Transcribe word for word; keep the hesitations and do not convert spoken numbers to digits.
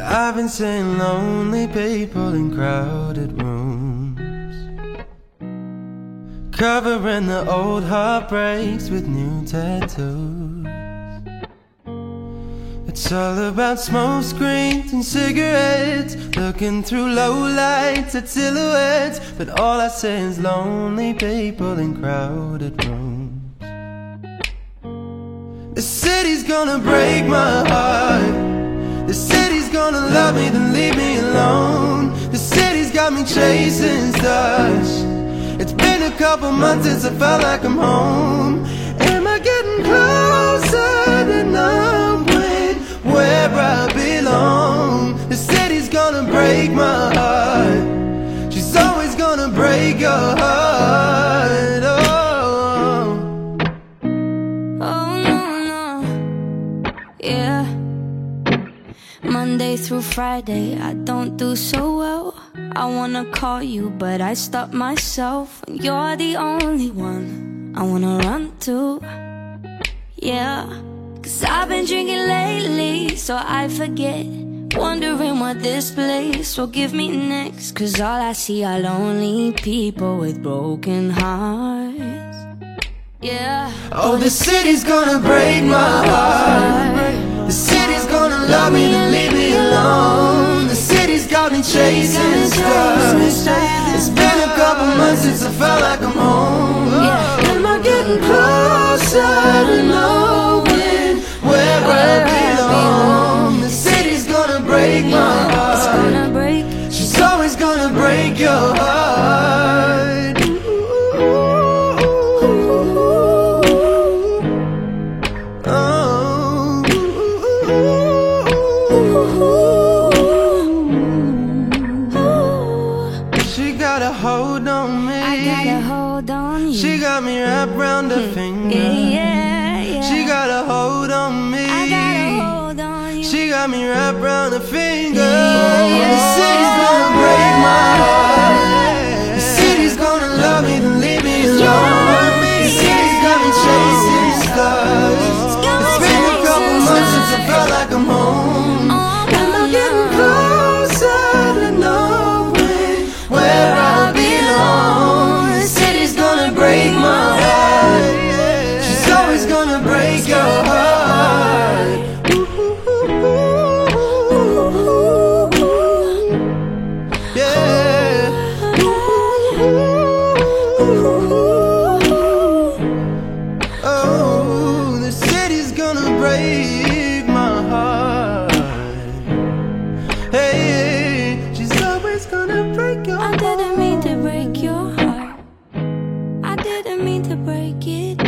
I've been seeing lonely people in crowded rooms, covering the old heartbreaks with new tattoos. It's all about smoke screens and cigarettes, looking through low lights at silhouettes. But all I see is lonely people in crowded rooms. The city's gonna break my heart. The city's gonna love me, then leave me alone. The city's got me chasing stars. It's been a couple months since I felt like I'm home. Am I getting closer to knowing where I belong? The city's gonna break my heart. She's always gonna break your heart. Oh, oh no, no, yeah. Monday through Friday, I don't do so well. I wanna call you, but I stop myself. And you're the only one I wanna run to, yeah. Cause I've been drinking lately, so I forget, wondering what this place will give me next. Cause all I see are lonely people with broken hearts, yeah. Oh, the city's gonna break my heart. The city's gonna love me and leave me alone. The city's got me chasing stars. It's been a couple months since I felt like I'm home. Am I getting closer to knowing where I belong? The city's gonna break my heart. She's always gonna break your heart. She got a hold on me. I got a hold on you. She got me wrapped round her finger. Yeah, yeah, yeah. She got a hold on me. I got a hold on you. She got me wrapped round her finger. Yeah, yeah, The city's gonna break my heart. The city's gonna love me, then leave me alone. The city's got me chasing stars. It's been a couple months since I felt like I'm home. Am I getting closer to knowing where I belong? The city's gonna break my heart. She's always gonna break your heart. Yeah. Oh, the city's gonna break my heart. Hey, she's always gonna break your I heart. didn't mean to break your heart. I didn't mean to break it.